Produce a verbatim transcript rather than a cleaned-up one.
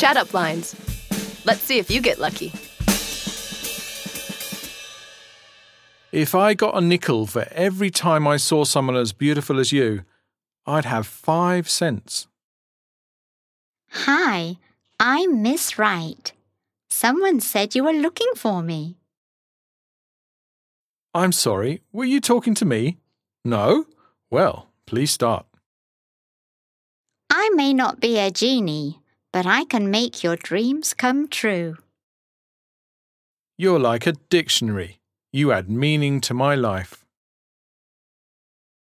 chat-up lines. Let's see if you get lucky. If I got a nickel for every time I saw someone as beautiful as you, I'd have five cents. Hi, I'm Miss Wright. Someone said you were looking for me. I'm sorry, were you talking to me? No? Well, please start. I may not be a genie, but I can make your dreams come true. You're like a dictionary. You add meaning to my life.